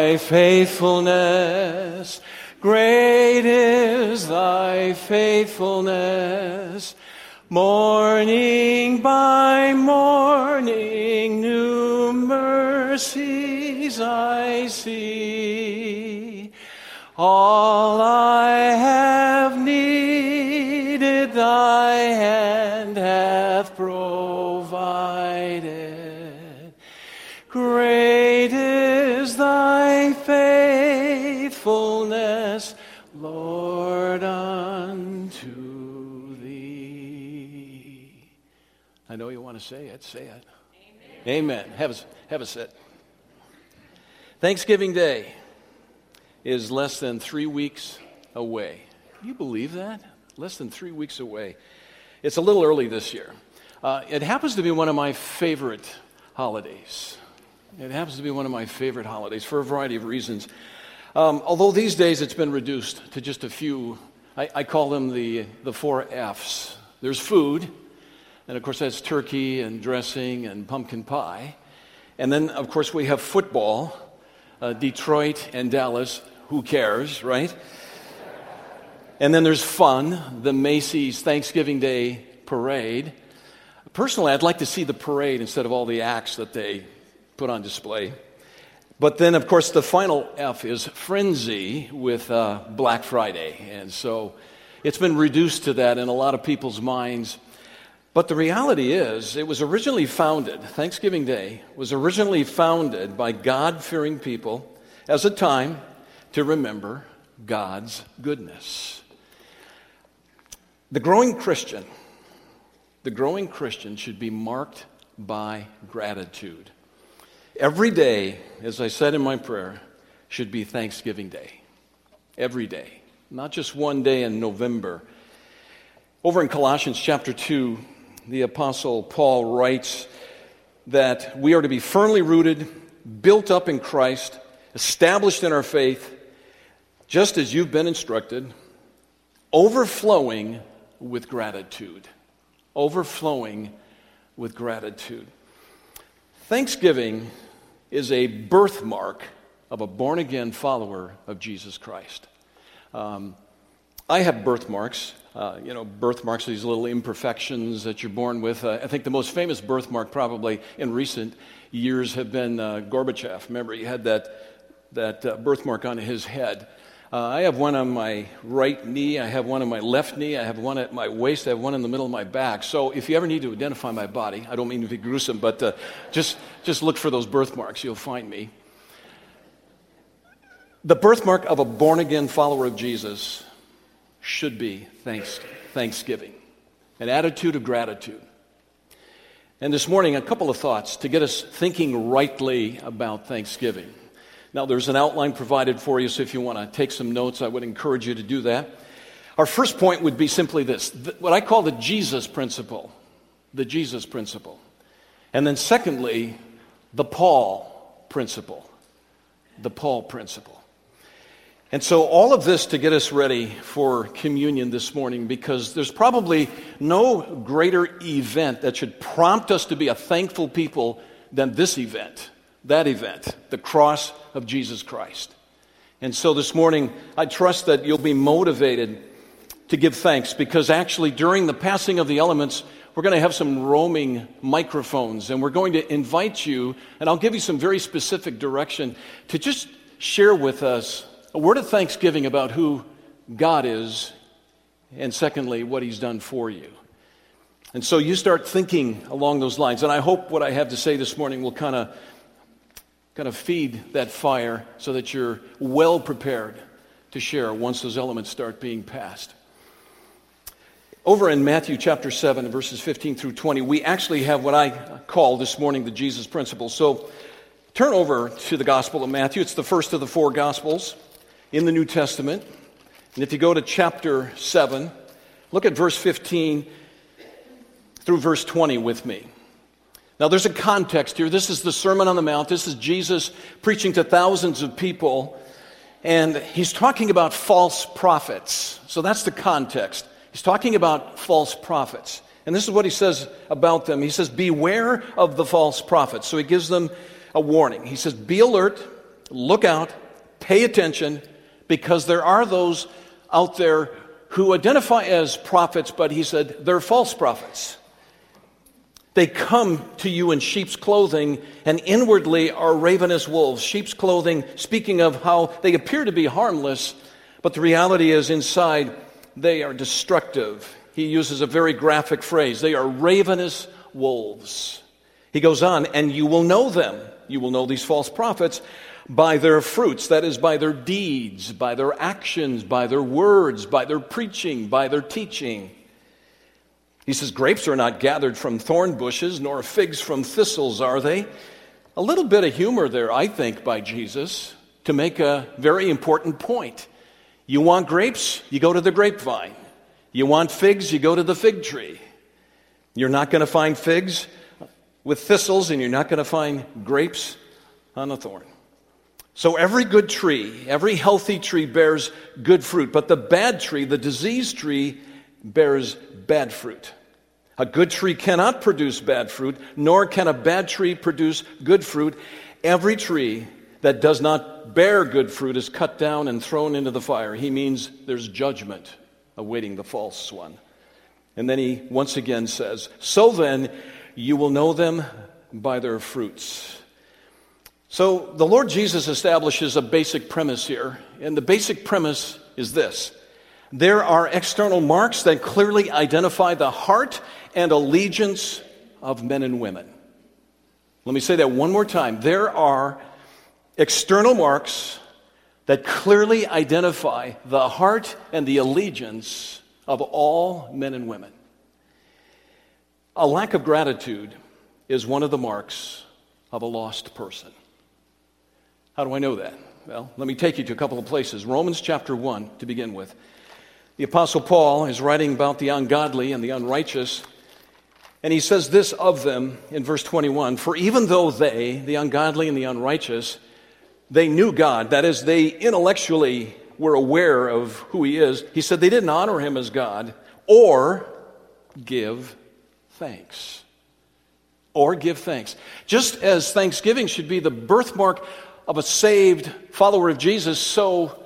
thy faithfulness. Great is thy faithfulness. Morning by morning, new mercies I see. All I have needed, thy hand hath provided. Great is thy faithfulness, Lord, unto thee. I know you want to say it. Say it. Amen. Have a sit. Thanksgiving Day is less than 3 weeks away. Can you believe that? Less than 3 weeks away. It's a little early this year. It happens to be one of my favorite holidays. It happens to be one of my favorite holidays for a variety of reasons. Although these days it's been reduced to just a few, I call them the 4 F's. There's food, and of course that's turkey and dressing and pumpkin pie. And then, of course, we have football, Detroit and Dallas. Who cares, right? And then there's fun, the Macy's Thanksgiving Day Parade. Personally, I'd like to see the parade instead of all the acts that they put on display. But then, of course, the final F is frenzy with Black Friday. And so it's been reduced to that in a lot of people's minds. But the reality is, it was originally founded, Thanksgiving Day was originally founded by God-fearing people as a time to remember God's goodness. The growing Christian should be marked by gratitude. Every day, as I said in my prayer, should be Thanksgiving Day. Every day. Not just one day in November. Over in Colossians chapter 2, the Apostle Paul writes that we are to be firmly rooted, built up in Christ, established in our faith, just as you've been instructed, overflowing with gratitude. Overflowing with gratitude. Thanksgiving is a birthmark of a born-again follower of Jesus Christ. I have birthmarks. Birthmarks are these little imperfections that you're born with. I think the most famous birthmark probably in recent years have been Gorbachev. Remember, he had that birthmark on his head. I have one on my right knee. I have one on my left knee. I have one at my waist. I have one in the middle of my back. So if you ever need to identify my body, I don't mean to be gruesome, but just look for those birthmarks. You'll find me. The birthmark of a born-again follower of Jesus should be thanksgiving, an attitude of gratitude. And this morning, a couple of thoughts to get us thinking rightly about Thanksgiving. Now, there's an outline provided for you, so if you want to take some notes, I would encourage you to do that. Our first point would be simply this, what I call the Jesus principle. The Jesus principle. And then secondly, the Paul principle. The Paul principle. And so all of this to get us ready for communion this morning, because there's probably no greater event that should prompt us to be a thankful people than this event, that event, the cross of Jesus Christ. And so this morning, I trust that you'll be motivated to give thanks, because actually during the passing of the elements, we're going to have some roaming microphones, and we're going to invite you, and I'll give you some very specific direction, to just share with us a word of thanksgiving about who God is, and secondly, what He's done for you. And so you start thinking along those lines, and I hope what I have to say this morning will kind of feed that fire so that you're well prepared to share once those elements start being passed. Over in Matthew chapter 7, verses 15 through 20, we actually have what I call this morning the Jesus principle. So turn over to the Gospel of Matthew. It's the first of the 4 Gospels in the New Testament. And if you go to chapter 7, look at verse 15 through verse 20 with me. Now there's a context here. This is the Sermon on the Mount. This is Jesus preaching to thousands of people. And he's talking about false prophets. So that's the context. He's talking about false prophets. And this is what he says about them. He says, beware of the false prophets. So he gives them a warning. He says, be alert look out, pay attention, because there are those out there who identify as prophets, but he said they're false prophets. They come to you in sheep's clothing and inwardly are ravenous wolves. Sheep's clothing, speaking of how they appear to be harmless, but the reality is inside they are destructive. He uses a very graphic phrase. They are ravenous wolves. He goes on, and you will know them. You will know these false prophets by their fruits, that is, by their deeds, by their actions, by their words, by their preaching, by their teaching. He says, grapes are not gathered from thorn bushes, nor figs from thistles, are they? A little bit of humor there, I think, by Jesus to make a very important point. You want grapes? You go to the grapevine. You want figs? You go to the fig tree. You're not going to find figs with thistles, and you're not going to find grapes on a thorn. So every good tree, every healthy tree bears good fruit, but the bad tree, the diseased tree, bears bad fruit. A good tree cannot produce bad fruit, nor can a bad tree produce good fruit. Every tree that does not bear good fruit is cut down and thrown into the fire. He means there's judgment awaiting the false one. And then he once again says, so then you will know them by their fruits. So the Lord Jesus establishes a basic premise here, and the basic premise is this. There are external marks that clearly identify the heart and allegiance of men and women. Let me say that one more time. There are external marks that clearly identify the heart and the allegiance of all men and women. A lack of gratitude is one of the marks of a lost person. How do I know that? Well, let me take you to a couple of places. Romans chapter 1 to begin with. The Apostle Paul is writing about the ungodly and the unrighteous, and he says this of them in verse 21, for even though they, the ungodly and the unrighteous, they knew God, that is, they intellectually were aware of who he is, he said they didn't honor him as God or give thanks. Or give thanks. Just as thanksgiving should be the birthmark of a saved follower of Jesus, so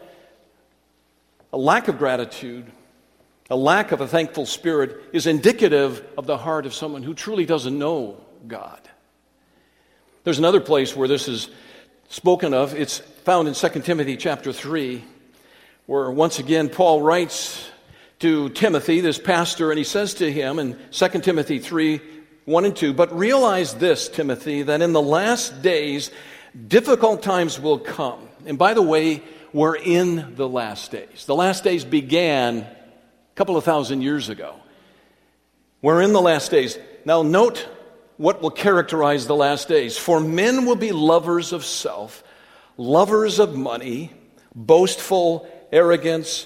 a lack of gratitude, a lack of a thankful spirit is indicative of the heart of someone who truly doesn't know God. There's another place where this is spoken of. It's found in 2 Timothy chapter 3, where once again Paul writes to Timothy, this pastor, and he says to him in 2 Timothy 3, 1 and 2, but realize this, Timothy, that in the last days difficult times will come. And by the way, we're in the last days. The last days began a couple of thousand years ago. We're in the last days. Now note what will characterize the last days. For men will be lovers of self, lovers of money, boastful, arrogance,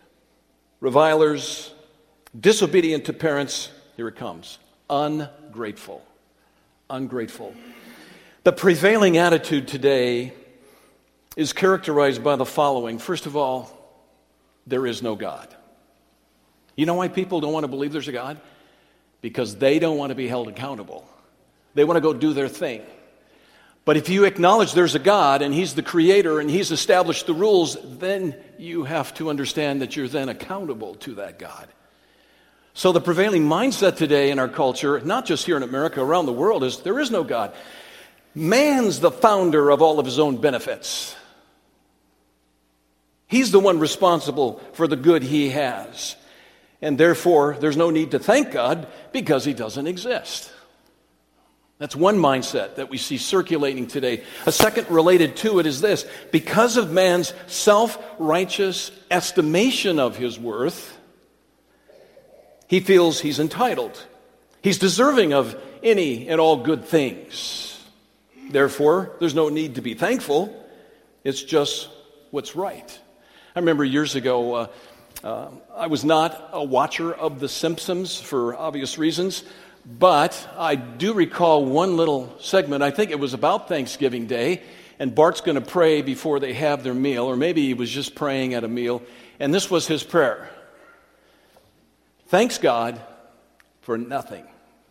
revilers, disobedient to parents. Here it comes. Ungrateful. Ungrateful. The prevailing attitude today is characterized by the following. First of all, there is no God. You know why people don't want to believe there's a God? Because they don't want to be held accountable. They want to go do their thing. But if you acknowledge there's a God and He's the creator and He's established the rules, then you have to understand that you're then accountable to that God. So the prevailing mindset today in our culture, not just here in America, around the world, is there is no God. Man's the founder of all of his own benefits. He's the one responsible for the good he has. And therefore, there's no need to thank God because He doesn't exist. That's one mindset that we see circulating today. A second related to it is this. Because of man's self-righteous estimation of his worth, he feels he's entitled. He's deserving of any and all good things. Therefore, there's no need to be thankful. It's just what's right. I remember years ago, I was not a watcher of The Simpsons for obvious reasons, but I do recall one little segment. I think it was about Thanksgiving Day, and Bart's going to pray before they have their meal, or maybe he was just praying at a meal, and this was his prayer. Thanks God for nothing.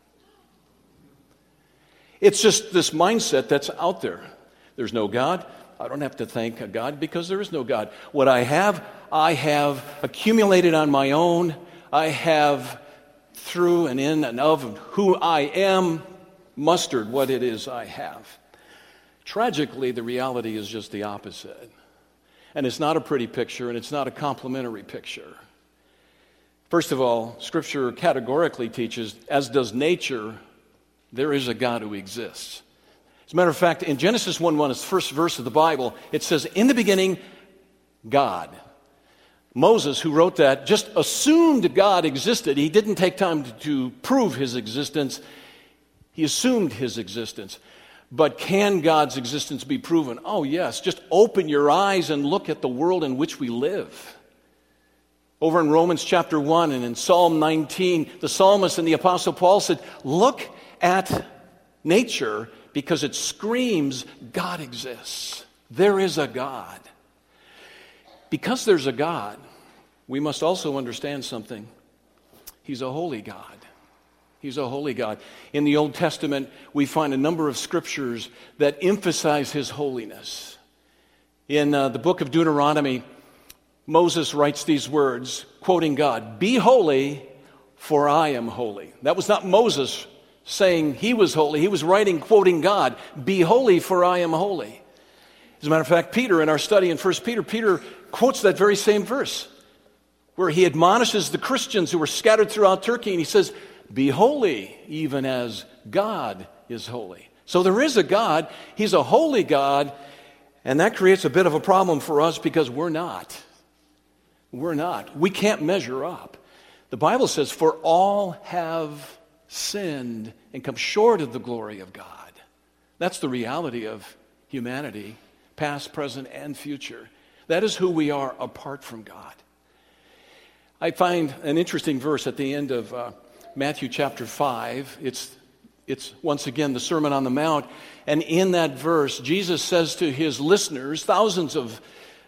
It's just this mindset that's out there. There's no God. I don't have to thank a God because there is no God. What I have accumulated on my own. I have, through and in and of who I am, mustered what it is I have. Tragically, the reality is just the opposite. And it's not a pretty picture, and it's not a complimentary picture. First of all, Scripture categorically teaches, as does nature, there is a God who exists. As a matter of fact, in Genesis 1:1, it's the first verse of the Bible, it says, in the beginning, God. Moses, who wrote that, just assumed God existed. He didn't take time to prove his existence. He assumed his existence. But can God's existence be proven? Oh, yes. Just open your eyes and look at the world in which we live. Over in Romans chapter 1 and in Psalm 19, the psalmist and the apostle Paul said, look at nature because it screams God exists. There is a God. Because there's a God, we must also understand something. He's a holy God. He's a holy God. In the Old Testament, we find a number of scriptures that emphasize his holiness. In the book of Deuteronomy, Moses writes these words, quoting God, "Be holy, for I am holy." That was not Moses saying he was holy. He was writing, quoting God, "Be holy, for I am holy." As a matter of fact, Peter, in our study in 1 Peter, Peter quotes that very same verse, where he admonishes the Christians who were scattered throughout Turkey, and he says, "Be holy, even as God is holy." So there is a God. He's a holy God, and that creates a bit of a problem for us because we're not. We're not. We can't measure up. The Bible says, "For all have sinned and come short of the glory of God." That's the reality of humanity, past, present, and future. That is who we are apart from God. I find an interesting verse at the end of Matthew chapter 5. It's once again the Sermon on the Mount. And in that verse, Jesus says to his listeners, thousands of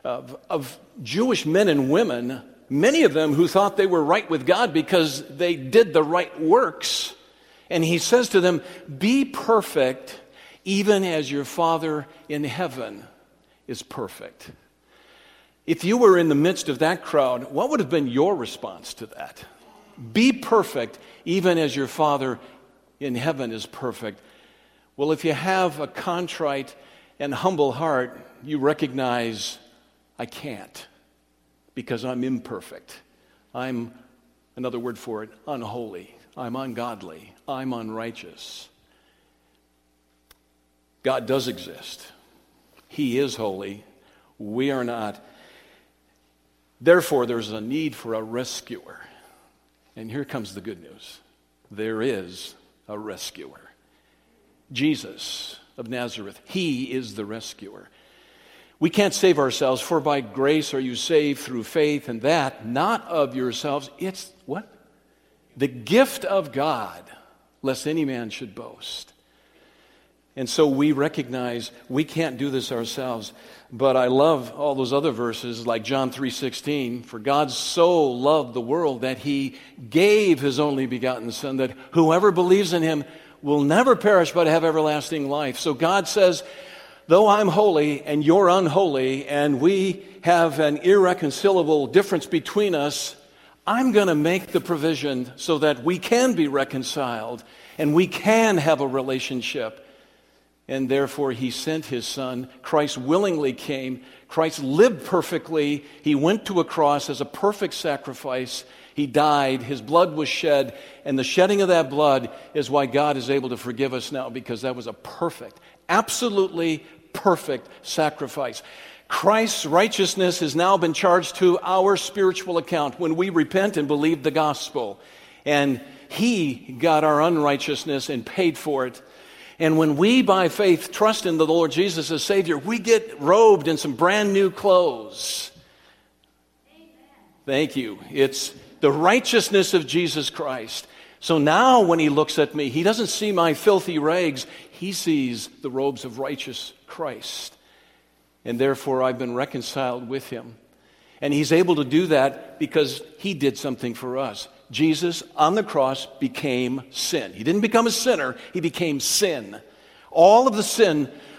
Jewish men and women, many of them who thought they were right with God because they did the right works. And he says to them, "Be perfect, even as your Father in heaven is perfect." If you were in the midst of that crowd, what would have been your response to that? Be perfect, even as your Father in heaven is perfect. Well, if you have a contrite and humble heart, you recognize, I can't, because I'm imperfect. I'm, another word for it, unholy. I'm ungodly. I'm unrighteous. God does exist. He is holy. We are not. Therefore, there's a need for a rescuer. And here comes the good news. There is a rescuer. Jesus of Nazareth. He is the rescuer. We can't save ourselves, for by grace are you saved through faith, and that not of yourselves. It's what? The gift of God, lest any man should boast. And so we recognize we can't do this ourselves. But I love all those other verses like John 3:16. For God so loved the world that he gave his only begotten Son, that whoever believes in him will never perish but have everlasting life. So God says, though I'm holy and you're unholy and we have an irreconcilable difference between us, I'm going to make the provision so that we can be reconciled and we can have a relationship. And therefore, he sent his Son. Christ willingly came. Christ lived perfectly. He went to a cross as a perfect sacrifice. He died. His blood was shed. And the shedding of that blood is why God is able to forgive us now, because that was a perfect, absolutely perfect sacrifice. Christ's righteousness has now been charged to our spiritual account when we repent and believe the gospel. And he got our unrighteousness and paid for it. And when we, by faith, trust in the Lord Jesus as Savior, we get robed in some brand new clothes. Amen. Thank you. It's the righteousness of Jesus Christ. So now when he looks at me, he doesn't see my filthy rags. He sees the robes of righteous Christ. And therefore I've been reconciled with him. And he's able to do that because he did something for us. Jesus on the cross became sin. He didn't become a sinner, he became sin. All of the sin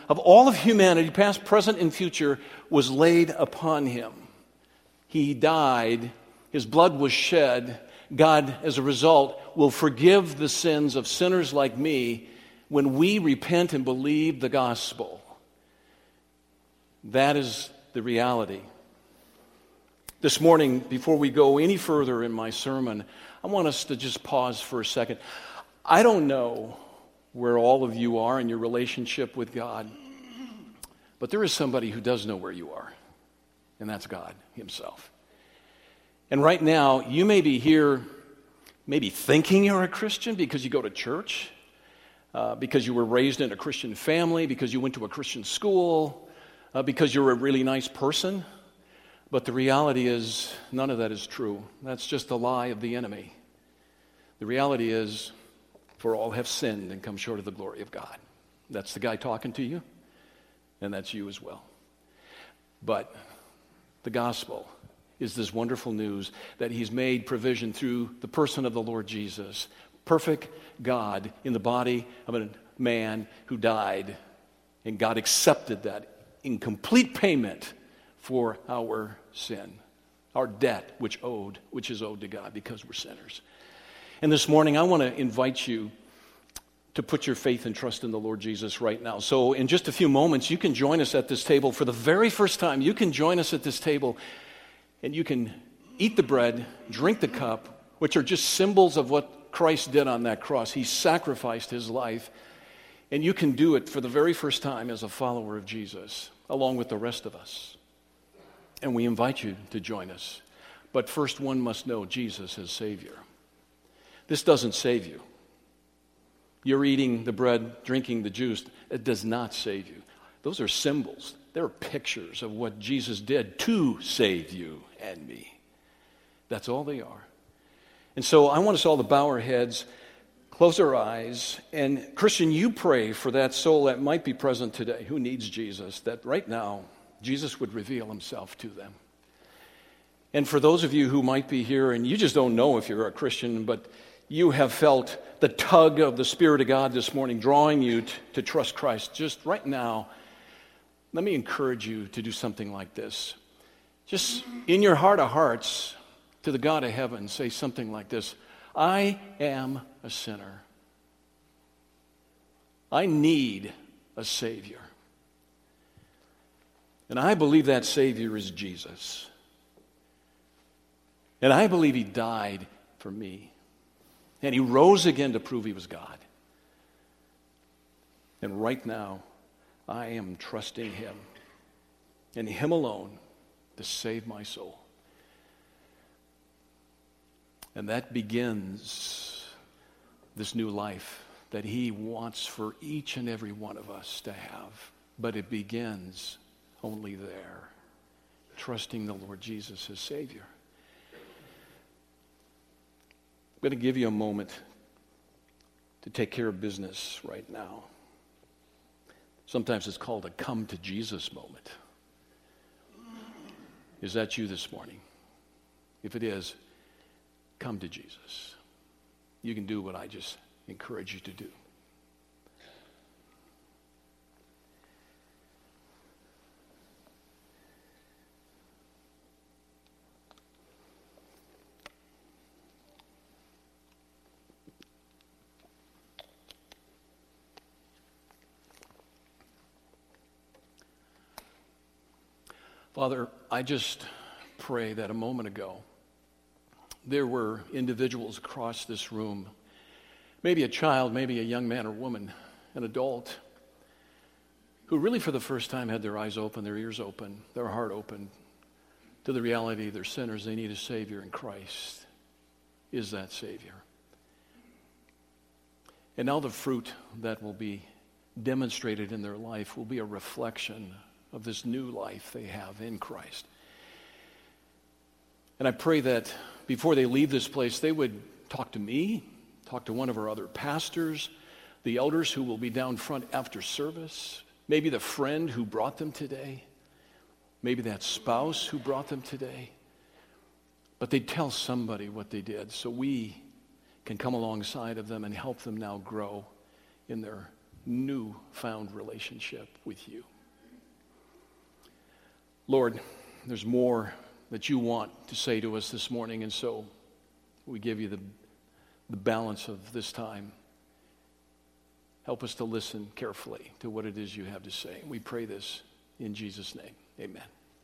of all of humanity, past, present, and future, was laid upon him. He died. His blood was shed. God, as a result, will forgive the sins of sinners like me when we repent and believe the gospel. That is the reality. This morning, before we go any further in my sermon, I want us to just pause for a second. I don't know where all of you are in your relationship with God, but there is somebody who does know where you are, and that's God himself. And right now, you may be here maybe thinking you're a Christian because you go to church, because you were raised in a Christian family, because you went to a Christian school, because you're a really nice person. But the reality is, none of that is true. That's just a lie of the enemy. The reality is, for all have sinned and come short of the glory of God. That's the guy talking to you, and that's you as well. But the gospel is this wonderful news that he's made provision through the person of the Lord Jesus, perfect God in the body of a man who died, and God accepted that in complete payment for our sin, our debt which is owed to God because we're sinners. And this morning I want to invite you to put your faith and trust in the Lord Jesus right now. So in just a few moments you can join us at this table for the very first time. You can join us at this table and you can eat the bread, drink the cup, which are just symbols of what Christ did on that cross. He sacrificed his life, and you can do it for the very first time as a follower of Jesus, along with the rest of us. And we invite you to join us. But first, one must know Jesus as Savior. This doesn't save you. You're eating the bread, drinking the juice. It does not save you. Those are symbols. They're pictures of what Jesus did to save you and me. That's all they are. And so I want us all to bow our heads, close our eyes, and Christian, you pray for that soul that might be present today who needs Jesus, that right now Jesus would reveal himself to them. And for those of you who might be here and you just don't know if you're a Christian, but you have felt the tug of the Spirit of God this morning drawing you to trust Christ, just right now, let me encourage you to do something like this. Just in your heart of hearts, to the God of heaven, say something like this: I am a sinner. I need a Savior. And I believe that Savior is Jesus. And I believe he died for me. And he rose again to prove he was God. And right now, I am trusting him and him alone to save my soul. And that begins this new life that he wants for each and every one of us to have. But it begins only there, trusting the Lord Jesus as Savior. I'm going to give you a moment to take care of business right now. Sometimes it's called a come to Jesus moment. Is that you this morning? If it is, come to Jesus. You can do what I just encourage you to do. Father, I just pray that a moment ago there were individuals across this room, maybe a child, maybe a young man or woman, an adult, who really for the first time had their eyes open, their ears open, their heart open to the reality they're sinners. They need a Savior, and Christ is that Savior. And now the fruit that will be demonstrated in their life will be a reflection of this new life they have in Christ. And I pray that before they leave this place, they would talk to me, talk to one of our other pastors, the elders who will be down front after service, maybe the friend who brought them today, maybe that spouse who brought them today. But they'd tell somebody what they did so we can come alongside of them and help them now grow in their newfound relationship with you. Lord, there's more that you want to say to us this morning, and so we give you the balance of this time. Help us to listen carefully to what it is you have to say. We pray this in Jesus' name. Amen.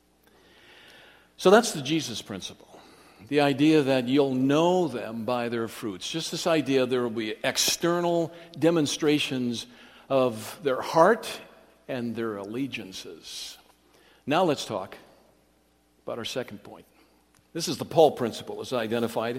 So that's the Jesus principle. The idea that you'll know them by their fruits. Just this idea there will be external demonstrations of their heart and their allegiances. Now let's talk about our second point. This is the Paul principle as identified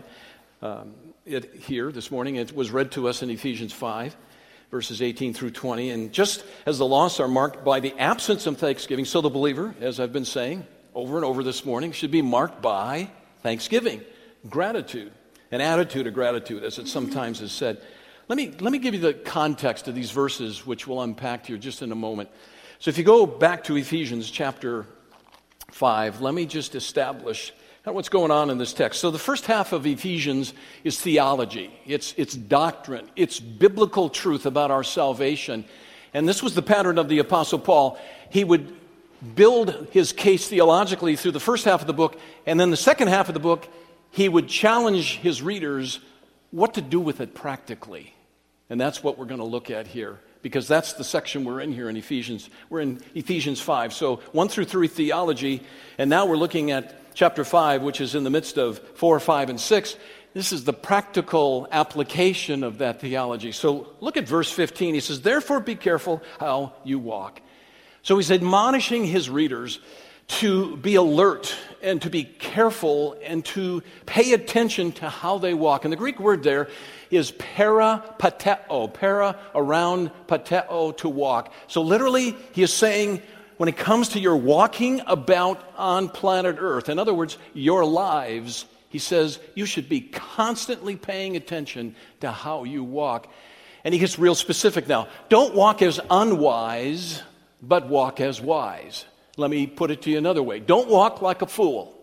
it here this morning. It was read to us in Ephesians 5, verses 18 through 20. And just as the lost are marked by the absence of thanksgiving, so the believer, as I've been saying over and over this morning, should be marked by thanksgiving, gratitude, an attitude of gratitude, as it sometimes is said. Let me give you the context of these verses, which we'll unpack here just in a moment. So if you go back to Ephesians chapter 5, let me just establish what's going on in this text. So the first half of Ephesians is theology. It's doctrine. It's biblical truth about our salvation. And this was the pattern of the Apostle Paul. He would build his case theologically through the first half of the book, and then the second half of the book, he would challenge his readers what to do with it practically. And that's what we're going to look at here, because that's the section we're in here in Ephesians. We're in Ephesians 5. So 1 through 3 theology, and now we're looking at chapter 5, which is in the midst of 4, 5, and 6. This is the practical application of that theology. So look at verse 15. He says, "Therefore be careful how you walk." So he's admonishing his readers to be alert and to be careful and to pay attention to how they walk. And the Greek word there is parapateo, para around, pateo, to walk. So literally he is saying when it comes to your walking about on planet Earth, in other words, your lives, he says you should be constantly paying attention to how you walk. And he gets real specific now. Don't walk as unwise, but walk as wise. Let me put it to you another way. Don't walk like a fool.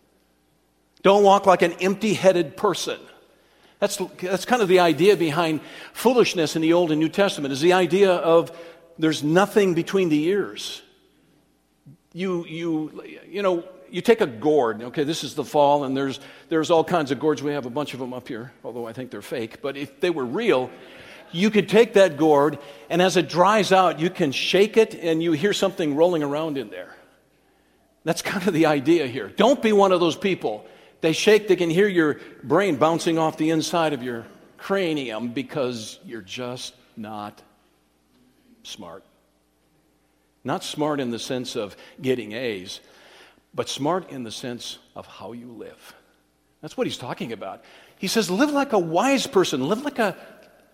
Don't walk like an empty-headed person. That's kind of the idea behind foolishness in the Old and New Testament, is the idea of there's nothing between the ears. You take a gourd. Okay, this is the fall, and there's all kinds of gourds. We have a bunch of them up here, although I think they're fake. But if they were real, you could take that gourd, and as it dries out, you can shake it, and you hear something rolling around in there. That's kind of the idea here. Don't be one of those people. They shake, they can hear your brain bouncing off the inside of your cranium because you're just not smart. Not smart in the sense of getting A's, but smart in the sense of how you live. That's what he's talking about. He says, live like a wise person. Live like a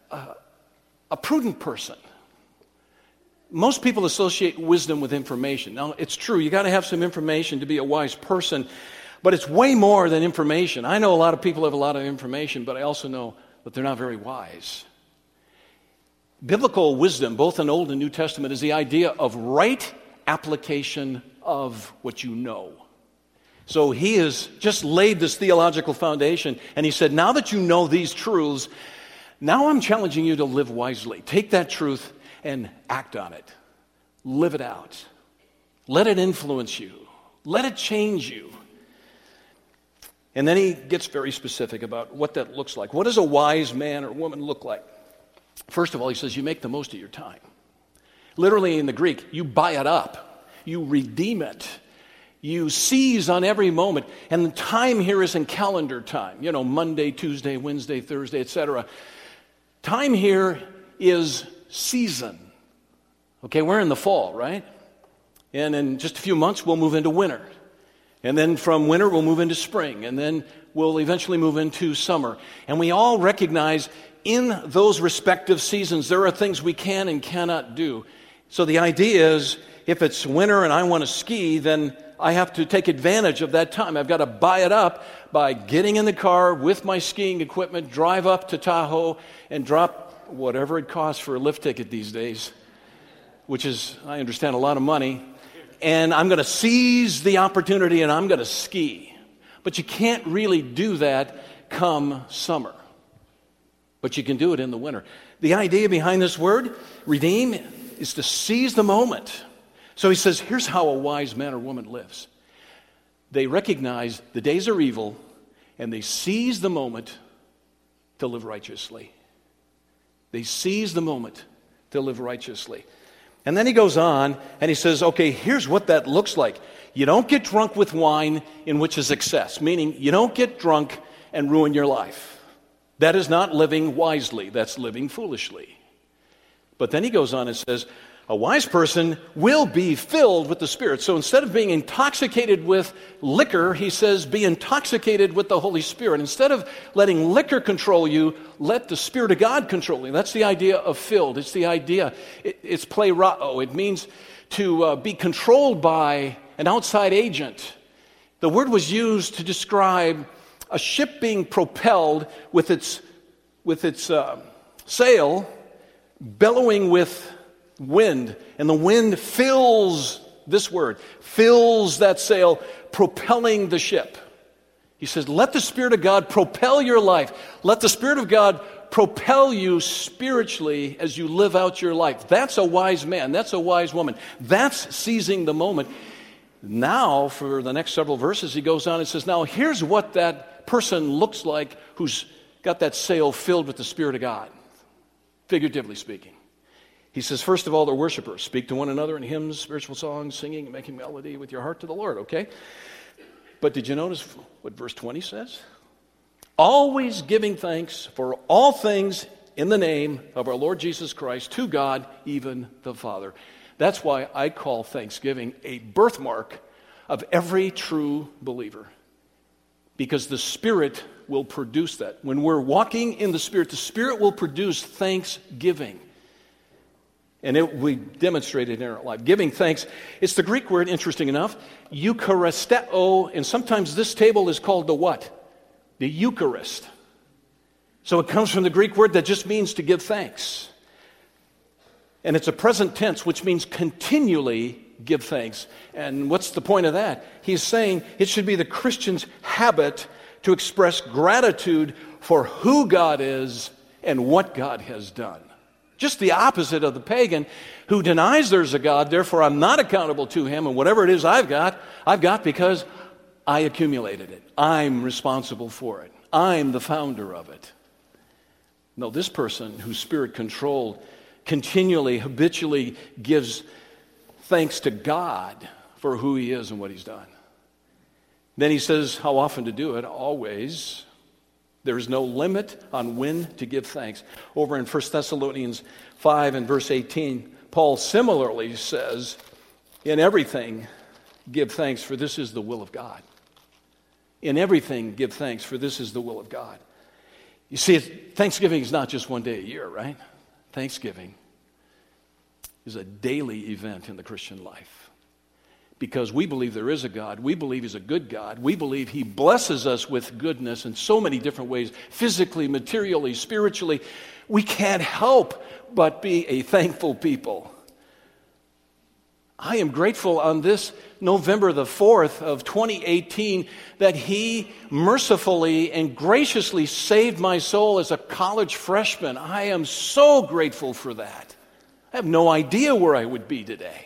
prudent person. Most people associate wisdom with information. Now, it's true, you got to have some information to be a wise person, but it's way more than information. I know a lot of people have a lot of information, but I also know that they're not very wise. Biblical wisdom, both in Old and New Testament, is the idea of right application of what you know. So he has just laid this theological foundation, and he said, now that you know these truths, now I'm challenging you to live wisely. Take that truth and act on it. Live it out. Let it influence you. Let it change you. And then he gets very specific about what that looks like. What does a wise man or woman look like? First of all, he says you make the most of your time. Literally in the Greek, you buy it up. You redeem it. You seize on every moment. And the time here isn't calendar time. Monday, Tuesday, Wednesday, Thursday, etc. Time here is season. Okay, we're in the fall, right? And in just a few months, we'll move into winter. And then from winter, we'll move into spring. And then we'll eventually move into summer. And we all recognize in those respective seasons, there are things we can and cannot do. So the idea is, if it's winter and I want to ski, then I have to take advantage of that time. I've got to buy it up by getting in the car with my skiing equipment, drive up to Tahoe, and drop whatever it costs for a lift ticket these days, which is, I understand, a lot of money. And I'm going to seize the opportunity and I'm going to ski. But you can't really do that come summer. But but you can do it in the winter. The idea behind this word, redeem, is to seize the moment. So he says, here's how a wise man or woman lives. They recognize the days are evil, and they seize the moment to live righteously. They seize the moment to live righteously. And then he goes on, and he says, okay, here's what that looks like. You don't get drunk with wine in which is excess, meaning you don't get drunk and ruin your life. That is not living wisely. That's living foolishly. But then he goes on and says, a wise person will be filled with the Spirit. So instead of being intoxicated with liquor, he says, be intoxicated with the Holy Spirit. Instead of letting liquor control you, let the Spirit of God control you. That's the idea of filled. It's the idea, it's plerao. It means to be controlled by an outside agent. The word was used to describe a ship being propelled with its sail bellowing with wind, and the wind fills that sail, propelling the ship. He says, let the Spirit of God propel your life. Let the Spirit of God propel you spiritually as you live out your life. That's a wise man. That's a wise woman. That's seizing the moment. Now, for the next several verses, he goes on and says, now here's what that person looks like who's got that sail filled with the Spirit of God, figuratively speaking. He says, first of all, they're worshipers. Speak to one another in hymns, spiritual songs, singing, and making melody with your heart to the Lord, okay? But did you notice what verse 20 says? Always giving thanks for all things in the name of our Lord Jesus Christ to God, even the Father. That's why I call Thanksgiving a birthmark of every true believer. Because the Spirit will produce that. When we're walking in the Spirit will produce thanksgiving. And we demonstrate it in our life. Giving thanks, it's the Greek word, interesting enough, Eucharisteo, and sometimes this table is called the what? The Eucharist. So it comes from the Greek word that just means to give thanks. And it's a present tense, which means continually give thanks. And what's the point of that? He's saying it should be the Christian's habit to express gratitude for who God is and what God has done. Just the opposite of the pagan who denies there's a God, therefore I'm not accountable to him, and whatever it is I've got because I accumulated it. I'm responsible for it. I'm the founder of it. No, this person who's Spirit-controlled continually, habitually gives thanks to God for who he is and what he's done. Then he says how often to do it, always. There's no limit on when to give thanks. Over in 1 Thessalonians 5 and verse 18, Paul similarly says, in everything give thanks, for this is the will of God. In everything give thanks, for this is the will of God. You see, Thanksgiving is not just one day a year, right? Thanksgiving is a daily event in the Christian life. Because we believe there is a God. We believe he's a good God. We believe he blesses us with goodness in so many different ways, physically, materially, spiritually. We can't help but be a thankful people. I am grateful on this November the 4th of 2018 that he mercifully and graciously saved my soul as a college freshman. I am so grateful for that. I have no idea where I would be today.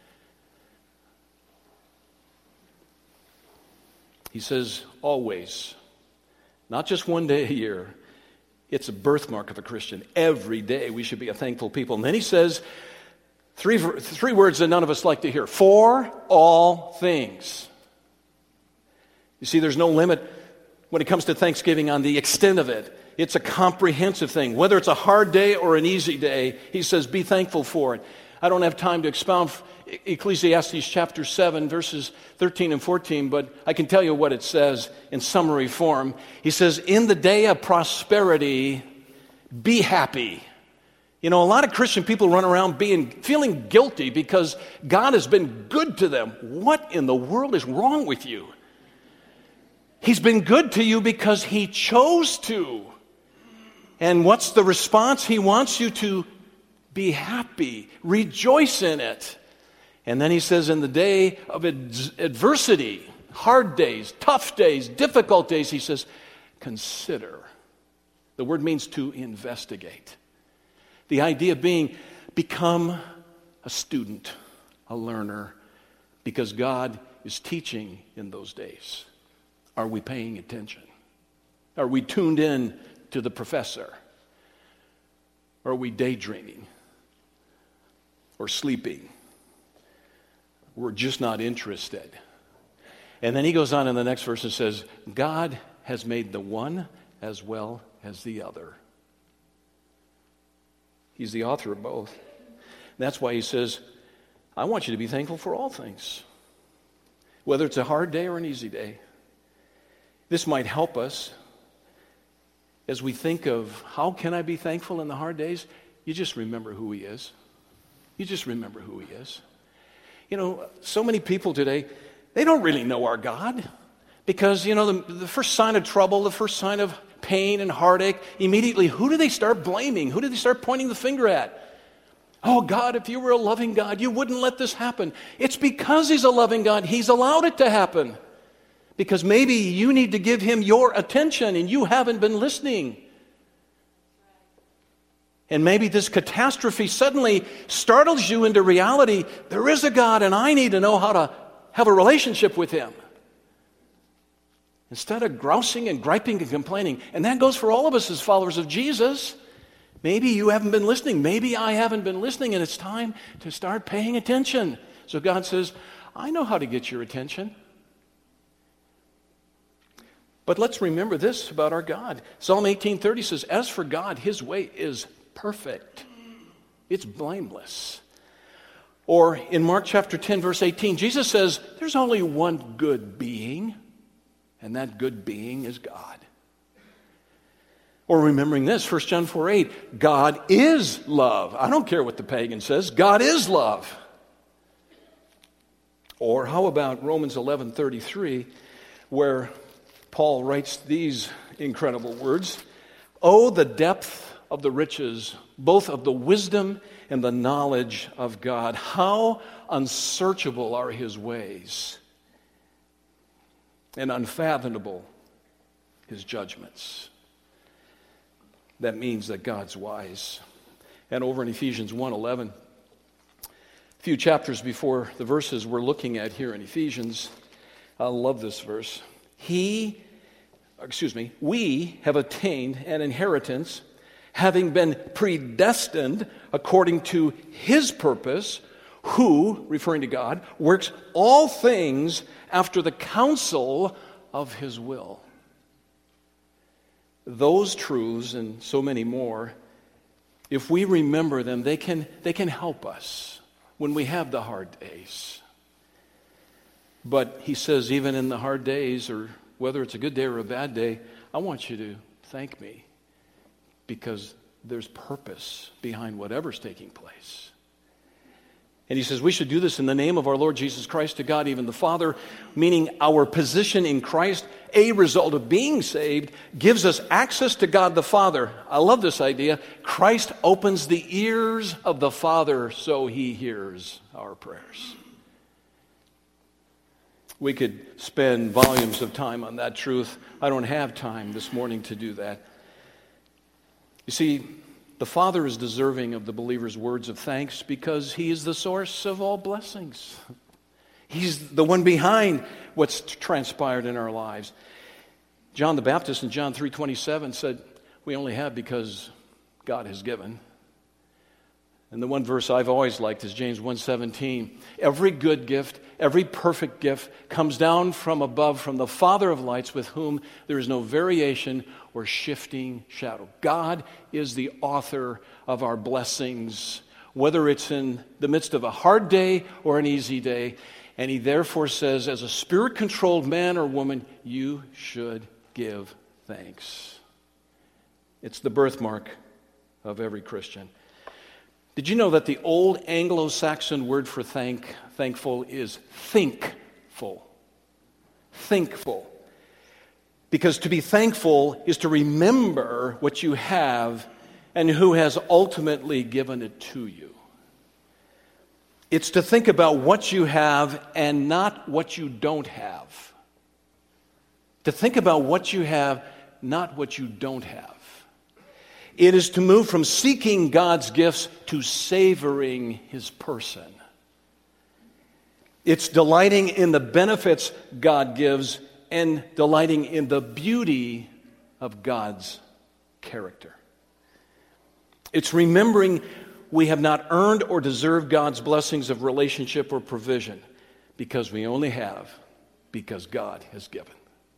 He says, always, not just one day a year. It's a birthmark of a Christian. Every day we should be a thankful people. And then he says three words that none of us like to hear. For all things. You see, there's no limit when it comes to Thanksgiving on the extent of it. It's a comprehensive thing. Whether it's a hard day or an easy day, he says, be thankful for it. I don't have time to expound Ecclesiastes chapter 7, verses 13 and 14, but I can tell you what it says in summary form. He says, in the day of prosperity, be happy. You know, a lot of Christian people run around feeling guilty because God has been good to them. What in the world is wrong with you? He's been good to you because he chose to. And what's the response? He wants you to be happy, rejoice in it. And then he says, in the day of adversity, hard days, tough days, difficult days, he says, consider The word means to investigate. The idea being, become a student, a learner, because God is teaching in those days. Are we paying attention? Are we tuned in to the professor? Or are we daydreaming? Or sleeping? We're just not interested. And then he goes on in the next verse and says, God has made the one as well as the other. He's the author of both. That's why he says, I want you to be thankful for all things, whether it's a hard day or an easy day. This might help us as we think of how can I be thankful in the hard days. You just remember who he is. You just remember who he is. You know, so many people today, they don't really know our God because, you know, the first sign of trouble, the first sign of pain and heartache, immediately, who do they start blaming? Who do they start pointing the finger at? Oh, God, if you were a loving God, you wouldn't let this happen. It's because he's a loving God. He's allowed it to happen. Because maybe you need to give him your attention and you haven't been listening. And maybe this catastrophe suddenly startles you into reality. There is a God and I need to know how to have a relationship with him. Instead of grousing and griping and complaining. And that goes for all of us as followers of Jesus. Maybe you haven't been listening. Maybe I haven't been listening, and it's time to start paying attention. So God says, I know how to get your attention. But let's remember this about our God. Psalm 18:30 says, as for God, his way is perfect. It's blameless. Or in Mark chapter 10, verse 18, Jesus says, there's only one good being, and that good being is God. Or remembering this, 1 John 4:8, God is love. I don't care what the pagan says. God is love. Or how about Romans 11:33, where Paul writes these incredible words, oh, the depth of the riches, both of the wisdom and the knowledge of God. How unsearchable are his ways, and unfathomable his judgments. That means that God's wise. And over in Ephesians 1:11, a few chapters before the verses we're looking at here in Ephesians, I love this verse. We have attained an inheritance, having been predestined according to his purpose, who, referring to God, works all things after the counsel of his will. Those truths and so many more, if we remember them, they can help us when we have the hard days. But he says, even in the hard days, or whether it's a good day or a bad day, I want you to thank me because there's purpose behind whatever's taking place. And he says we should do this in the name of our Lord Jesus Christ, to God even the Father, meaning our position in Christ, a result of being saved, gives us access to God the Father. I love this idea. Christ opens the ears of the Father so he hears our prayers. We could spend volumes of time on that truth. I don't have time this morning to do that. You see, the Father is deserving of the believer's words of thanks because he is the source of all blessings. He's the one behind what's transpired in our lives. John the Baptist in John 3:27 said, we only have because God has given. And the one verse I've always liked is James 1:17. Every good gift, every perfect gift comes down from above, from the Father of lights, with whom there is no variation or shifting shadow. God is the author of our blessings, whether it's in the midst of a hard day or an easy day. And he therefore says, as a spirit-controlled man or woman, you should give thanks. It's the birthmark of every Christian. Did you know that the old Anglo-Saxon word for thankful is thinkful? Thinkful. Because to be thankful is to remember what you have and who has ultimately given it to you. It's to think about what you have and not what you don't have. To think about what you have, not what you don't have. It is to move from seeking God's gifts to savoring His person. It's delighting in the benefits God gives and delighting in the beauty of God's character. It's remembering we have not earned or deserved God's blessings of relationship or provision because we only have because God has given.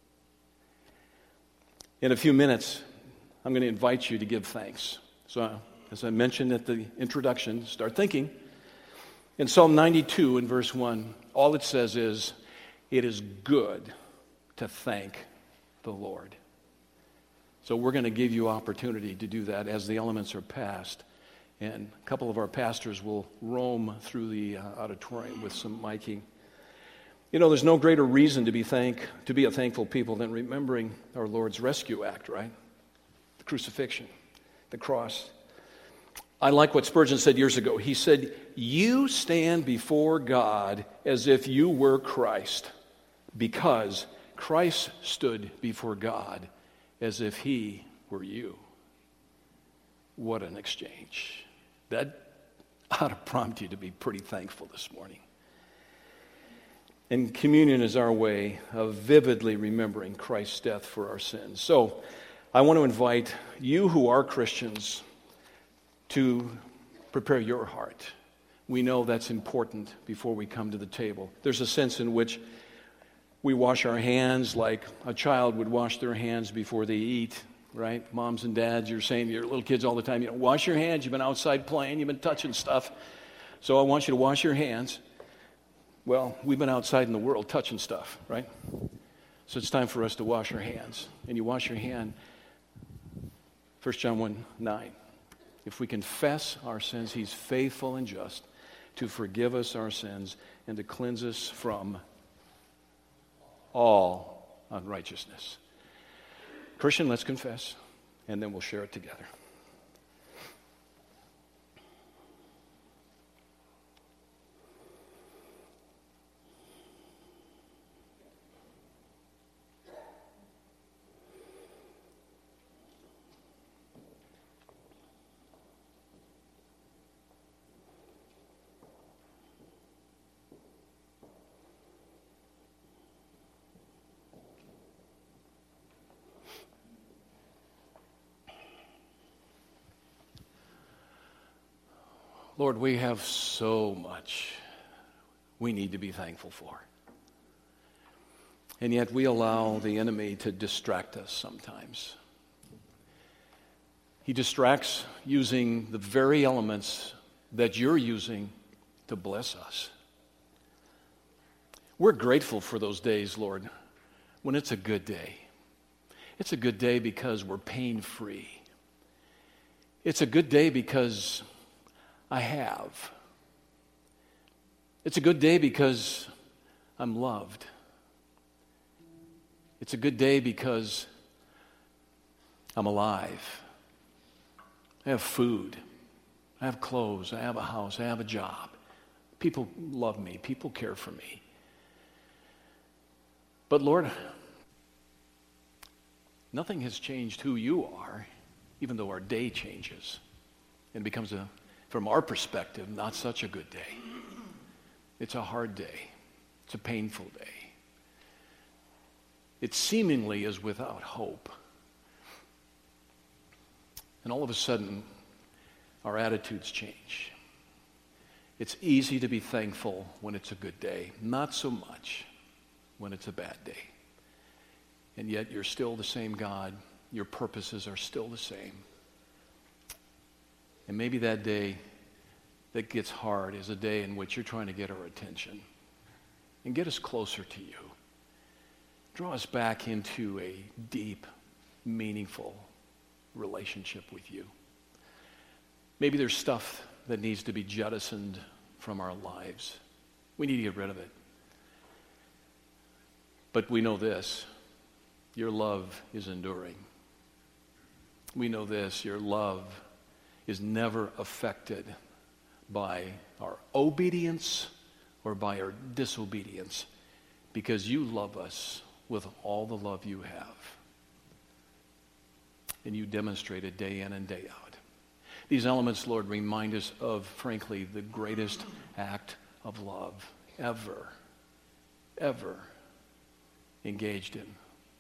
In a few minutes, I'm going to invite you to give thanks. So, as I mentioned at the introduction, start thinking. In Psalm 92 in verse 1, all it says is, it is good to thank the Lord. So we're going to give you opportunity to do that as the elements are passed. And a couple of our pastors will roam through the auditorium with some miking. You know, there's no greater reason to be a thankful people than remembering our Lord's rescue act, right? The crucifixion, the cross. I like what Spurgeon said years ago. He said, you stand before God as if you were Christ, because Christ stood before God as if He were you. What an exchange. That ought to prompt you to be pretty thankful this morning. And communion is our way of vividly remembering Christ's death for our sins. So I want to invite you who are Christians to prepare your heart. We know that's important before we come to the table. There's a sense in which we wash our hands like a child would wash their hands before they eat, right? Moms and dads, you're saying to your little kids all the time, wash your hands. You've been outside playing. You've been touching stuff. So I want you to wash your hands. Well, we've been outside in the world touching stuff, right? So it's time for us to wash our hands. And you wash your hand, 1 John 1:9. If we confess our sins, He's faithful and just to forgive us our sins and to cleanse us from all unrighteousness. Christian, let's confess, and then we'll share it together. Lord, we have so much we need to be thankful for. And yet we allow the enemy to distract us sometimes. He distracts using the very elements that you're using to bless us. We're grateful for those days, Lord, when it's a good day. It's a good day because we're pain-free. It's a good day because I have. It's a good day because I'm loved. It's a good day because I'm alive. I have food. I have clothes. I have a house. I have a job. People love me. People care for me. But Lord, nothing has changed who you are, even though our day changes and becomes from our perspective, not such a good day. It's a hard day. It's a painful day. It seemingly is without hope. And all of a sudden, our attitudes change. It's easy to be thankful when it's a good day, not so much when it's a bad day. And yet you're still the same God. Your purposes are still the same. And maybe that day that gets hard is a day in which you're trying to get our attention and get us closer to you. Draw us back into a deep, meaningful relationship with you. Maybe there's stuff that needs to be jettisoned from our lives. We need to get rid of it. But we know this, your love is enduring. We know this, your love is never affected by our obedience or by our disobedience, because you love us with all the love you have. and you demonstrate it day in and day out. These elements, Lord, remind us of, frankly, the greatest act of love ever engaged in.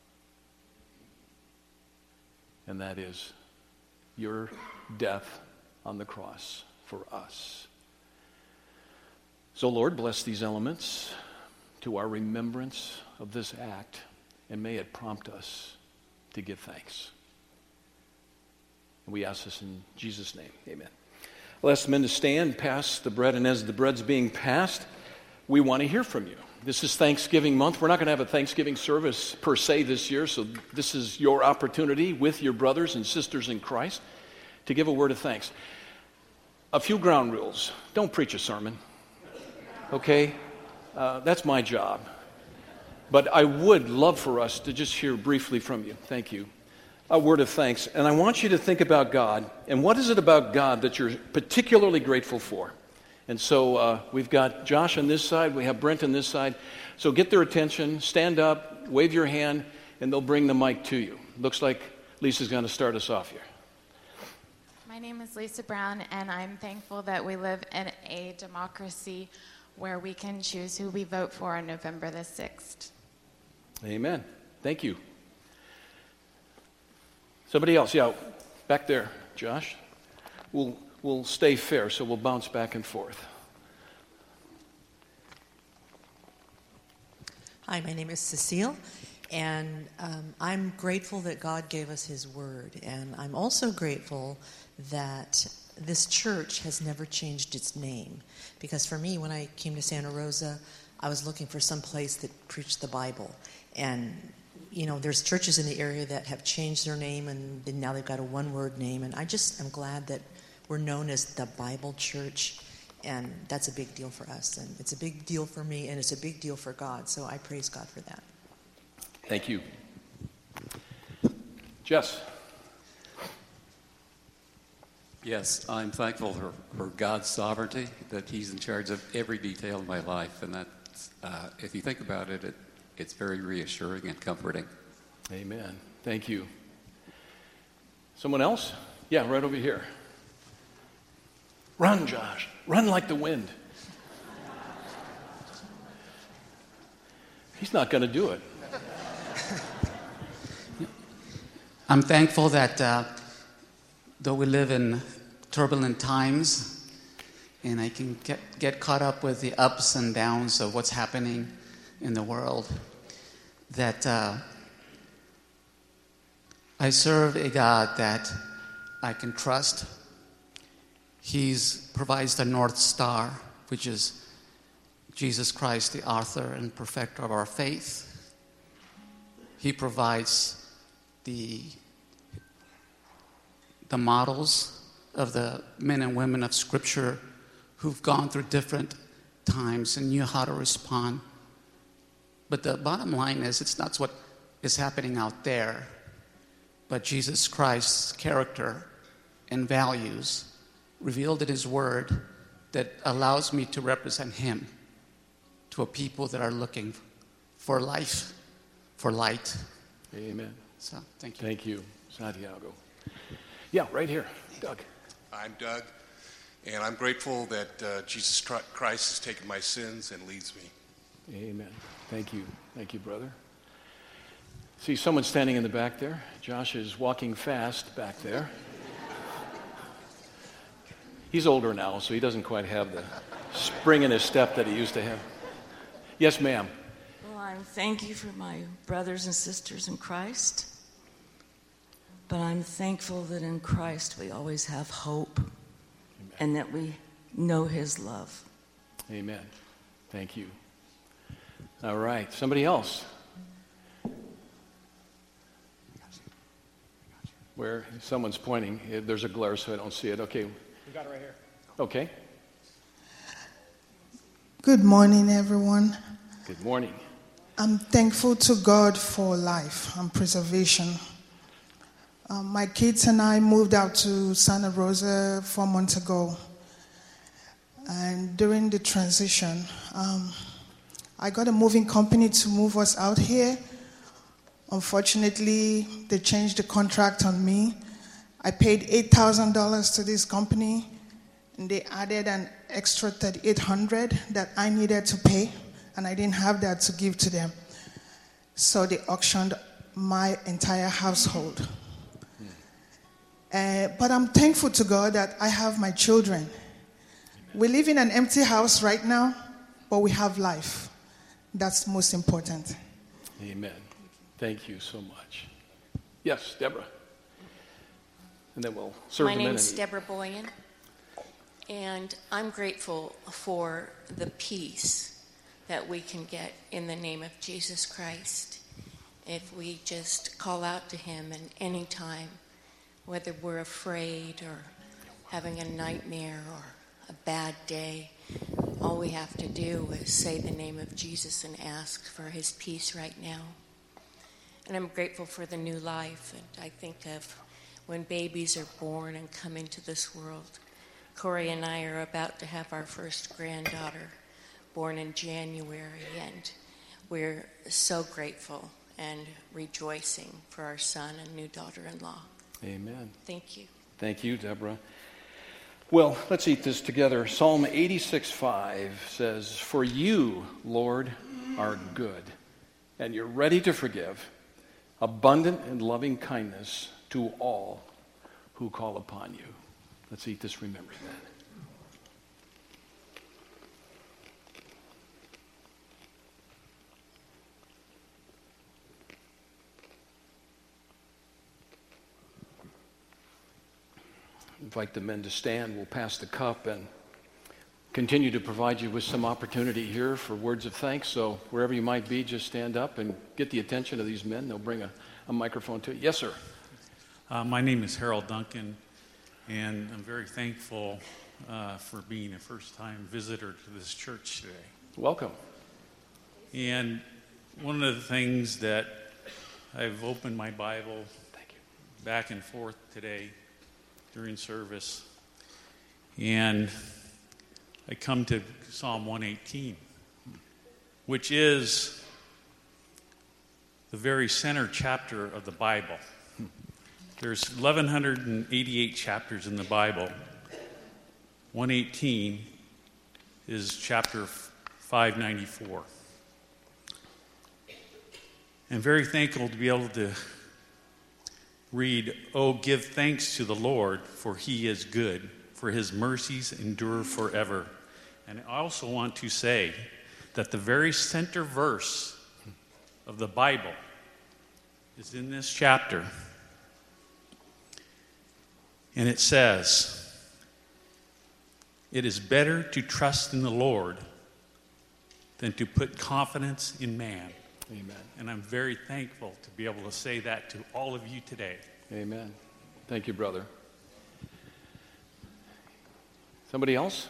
And that is your death on the cross for us. So, Lord, bless these elements to our remembrance of this act, and may it prompt us to give thanks. And we ask this in Jesus' name. Amen. I'll ask the men to stand, pass the bread, and as the bread's being passed, we want to hear from you. This is Thanksgiving month. We're not going to have a Thanksgiving service per se this year, so this is your opportunity with your brothers and sisters in Christ to give a word of thanks. A few ground rules. Don't preach a sermon, okay? That's my job. But I would love for us to just hear briefly from you. Thank you. A word of thanks. And I want you to think about God. And what is it about God that you're particularly grateful for? And so we've got Josh on this side. We have Brent on this side. So get their attention. Stand up. Wave your hand. And they'll bring the mic to you. Looks like Lisa's going to start us off here. My name is Lisa Brown, and I'm thankful that we live in a democracy where we can choose who we vote for on November the 6th. Amen. Thank you. Somebody else, yeah, back there, Josh. We'll stay fair, so we'll bounce back and forth. Hi, my name is Cecile, and I'm grateful that God gave us His Word, and I'm also grateful that this church has never changed its name, because for me, when I came to Santa Rosa, I was looking for some place that preached the Bible, and you know, there's churches in the area that have changed their name, and now they've got a one-word name, and I just am glad that we're known as the Bible Church, and that's a big deal for us, and it's a big deal for me, and it's a big deal for God, so I praise God for that. Thank you. Jess. Yes, I'm thankful for God's sovereignty, that He's in charge of every detail of my life, and that if you think about it, it's very reassuring and comforting. Amen. Thank you. Someone else? Yeah, right over here. Run, Josh. Run like the wind. He's not going to do it. I'm thankful that though we live in turbulent times, and I can get caught up with the ups and downs of what's happening in the world, that I serve a God that I can trust. He provides the North Star, which is Jesus Christ, the author and perfecter of our faith. He provides the models of the men and women of Scripture who've gone through different times and knew how to respond. But the bottom line is, it's not what is happening out there, but Jesus Christ's character and values revealed in His Word that allows me to represent Him to a people that are looking for life, for light. Amen. So, thank you. Thank you, Santiago. Yeah, right here. Doug. I'm Doug, and I'm grateful that Jesus Christ has taken my sins and leads me. Amen. Thank you. Thank you, brother. See someone standing in the back there. Josh is walking fast back there. He's older now, so he doesn't quite have the spring in his step that he used to have. Yes, ma'am. Well, I'm thank you for my brothers and sisters in Christ. But I'm thankful that in Christ we always have hope. Amen. And that we know His love. Amen. Thank you. All right. Somebody else? Where someone's pointing. There's a glare, so I don't see it. Okay. We got it right here. Okay. Good morning, everyone. Good morning. I'm thankful to God for life and preservation. My kids and I moved out to Santa Rosa 4 months ago. And during the transition, I got a moving company to move us out here. Unfortunately, they changed the contract on me. I paid $8,000 to this company, and they added an extra $3,800 that I needed to pay, and I didn't have that to give to them. So they auctioned my entire household. But I'm thankful to God that I have my children. We live in an empty house right now, but we have life. That's most important. Amen. Thank you so much. Yes, Deborah. And then we'll serve My the men. name's Deborah Boyan, and I'm grateful for the peace that we can get in the name of Jesus Christ if we just call out to him at any time, whether we're afraid or having a nightmare or a bad day. All we have to do is say the name of Jesus and ask for his peace right now. And I'm grateful for the new life, and I think of when babies are born and come into this world. Corey and I are about to have our first granddaughter born in January, and we're so grateful and rejoicing for our son and new daughter-in-law. Amen. Thank you. Thank you, Deborah. Well, let's eat this together. Psalm 86:5 says, "For you, Lord, are good, and you're ready to forgive, abundant in loving kindness to all who call upon you." Let's eat this remembering that. Invite the men to stand. We'll pass the cup and continue to provide you with some opportunity here for words of thanks. So wherever you might be, just stand up and get the attention of these men. They'll bring a microphone to you. Yes, sir. My name is Harold Duncan, and I'm very thankful for being a first-time visitor to this church today. Welcome. And one of the things that I've opened my Bible back and forth today during service, and I come to Psalm 118, which is the very center chapter of the Bible. There's 1,188 chapters in the Bible. 118 is chapter 594. I'm very thankful to be able to read, "Oh, give thanks to the Lord, for he is good, for his mercies endure forever." And I also want to say that the very center verse of the Bible is in this chapter. And it says, "It is better to trust in the Lord than to put confidence in man." Amen. And I'm very thankful to be able to say that to all of you today. Amen. Thank you, brother. Somebody else?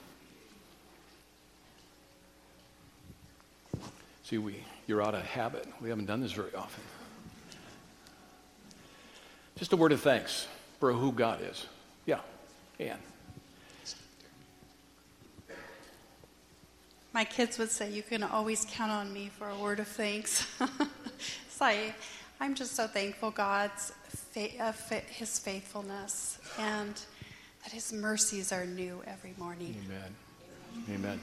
See, you're out of habit. We haven't done this very often. Just a word of thanks for who God is. Yeah, Ann. My kids would say, "You can always count on me for a word of thanks." So I'm just so thankful God's his faithfulness and that his mercies are new every morning. Amen. Amen.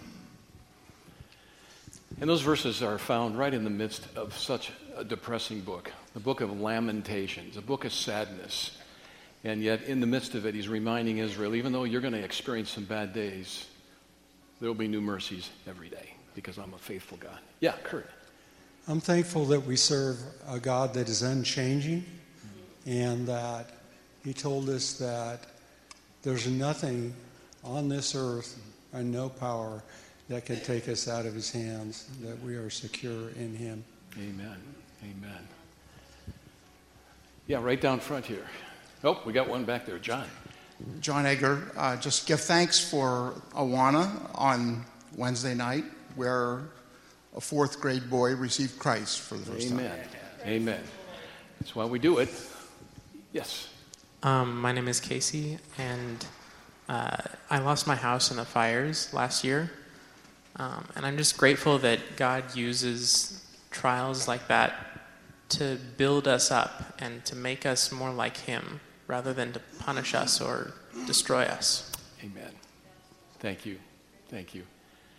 And those verses are found right in the midst of such a depressing book, the book of Lamentations, a book of sadness. And yet in the midst of it, he's reminding Israel, even though you're going to experience some bad days, there will be new mercies every day because I'm a faithful God. Yeah, Kurt. I'm thankful that we serve a God that is unchanging and that he told us that there's nothing on this earth and no power that can take us out of his hands, that we are secure in him. Amen. Amen. Yeah, right down front here. Oh, we got one back there. John. John Egger, just give thanks for Awana on Wednesday night, where a fourth grade boy received Christ for the first time. Amen. Amen. That's why we do it. Yes. My name is Casey, and I lost my house in the fires last year. And I'm just grateful that God uses trials like that to build us up and to make us more like him rather than to punish us or destroy us. Amen. Thank you. Thank you.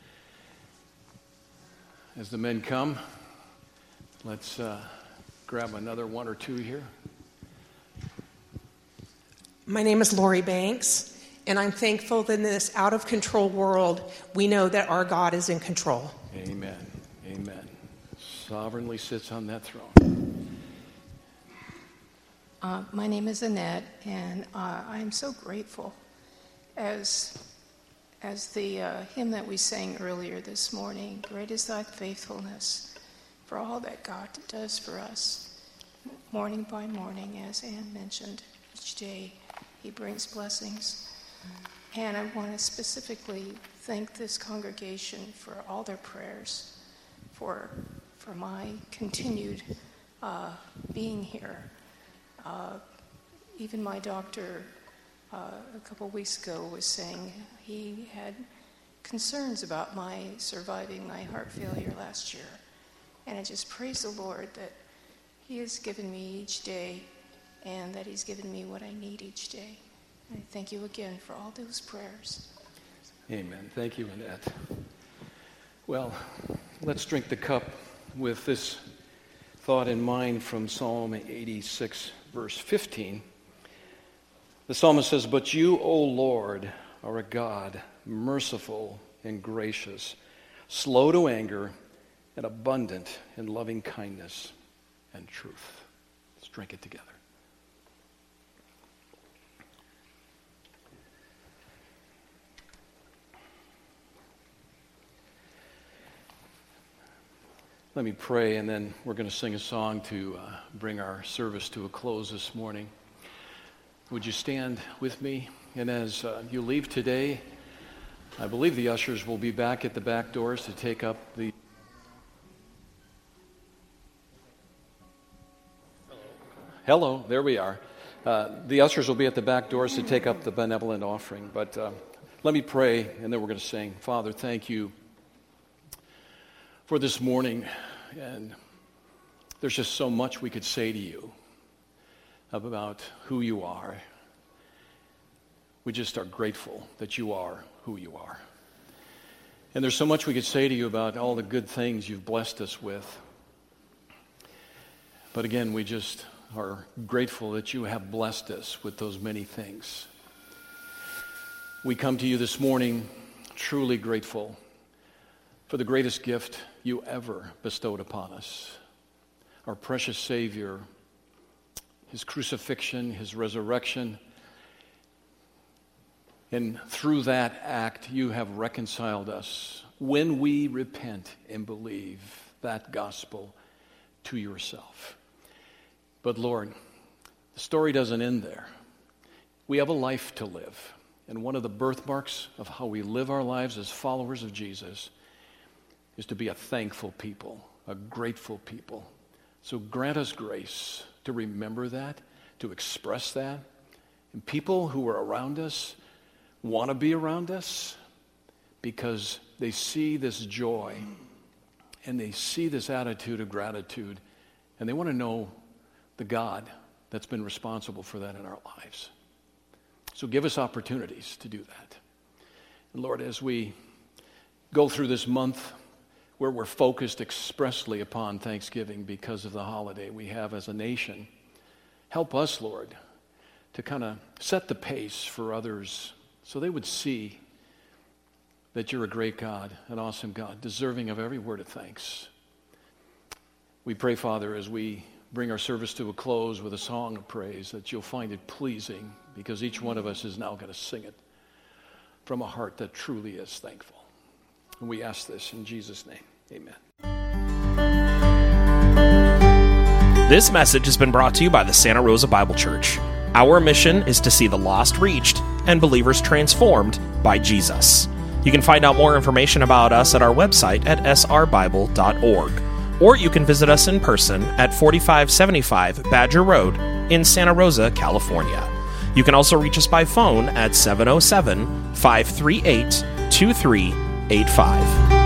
As the men come, let's grab another one or two here. My name is Lori Banks, and I'm thankful that in this out-of-control world, we know that our God is in control. Amen. Amen. Sovereignly sits on that throne. My name is Annette, and I'm so grateful as the hymn that we sang earlier this morning, great is thy faithfulness, for all that God does for us, morning by morning, as Ann mentioned, each day he brings blessings. And I want to specifically thank this congregation for all their prayers, for my continued being here. Even my doctor a couple weeks ago was saying he had concerns about my surviving my heart failure last year. And I just praise the Lord that he has given me each day and that he's given me what I need each day. And I thank you again for all those prayers. Amen. Thank you, Annette. Well, let's drink the cup with this thought in mind from Psalm 86, verse 15. The psalmist says, "But you, O Lord, are a God, merciful and gracious, slow to anger, and abundant in loving kindness and truth." Let's drink it together. Let me pray, and then we're going to sing a song to bring our service to a close this morning. Would you stand with me? And as you leave today, I believe the ushers will be back at the back doors to take up the... Hello, there we are. The ushers will be at the back doors to take up the benevolent offering. But let me pray, and then we're going to sing. Father, thank you for this morning, and there's just so much we could say to you about who you are. We just are grateful that you are who you are. And there's so much we could say to you about all the good things you've blessed us with. But again, we just are grateful that you have blessed us with those many things. We come to you this morning truly grateful for the greatest gift you ever bestowed upon us, our precious Savior, his crucifixion, his resurrection. And through that act, you have reconciled us when we repent and believe that gospel to yourself. But Lord, the story doesn't end there. We have a life to live. And one of the birthmarks of how we live our lives as followers of Jesus is to be a thankful people, a grateful people. So grant us grace to remember that, to express that. And people who are around us want to be around us because they see this joy and they see this attitude of gratitude, and they want to know the God that's been responsible for that in our lives. So give us opportunities to do that. And Lord, as we go through this month where we're focused expressly upon Thanksgiving because of the holiday we have as a nation, help us, Lord, to kind of set the pace for others so they would see that you're a great God, an awesome God, deserving of every word of thanks. We pray, Father, as we bring our service to a close with a song of praise, that you'll find it pleasing, because each one of us is now going to sing it from a heart that truly is thankful. And we ask this in Jesus' name. Amen. This message has been brought to you by the Santa Rosa Bible Church. Our mission is to see the lost reached and believers transformed by Jesus. You can find out more information about us at our website at srbible.org, or you can visit us in person at 4575 Badger Road in Santa Rosa, California. You can also reach us by phone at 707-538-2385.